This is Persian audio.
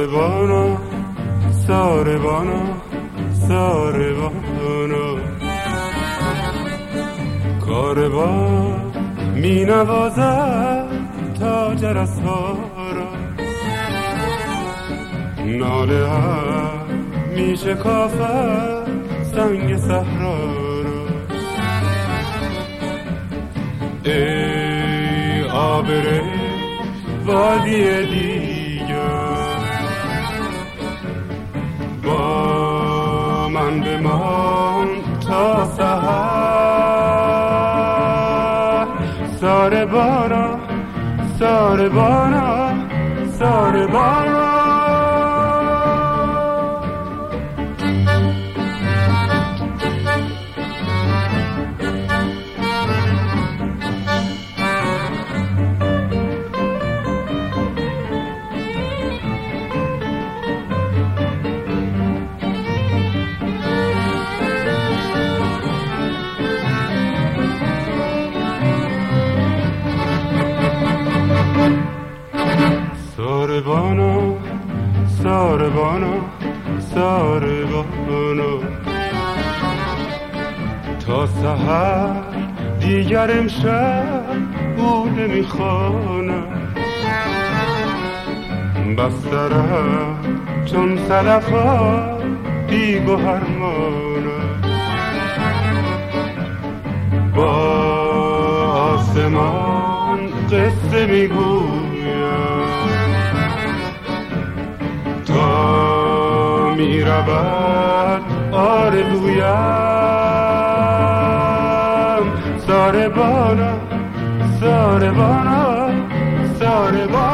ساربانا ساربانا ساربانا کاروان می نوازد تا جرس ها را، ناله ها می شکافد سنگ صحرا را. ای آبر وادی دیگر با من بمان تا سحر. ساربانا ساربانا ساربانا ساربانا ساربانا ساربانا تا سحر دیگر امشب بوده میخوانم. بسترم چون صدفا بیگوهر مانم، با آسمان قصه میگویم تا می رود آرزویم. ساربانا ساربانا ساربانا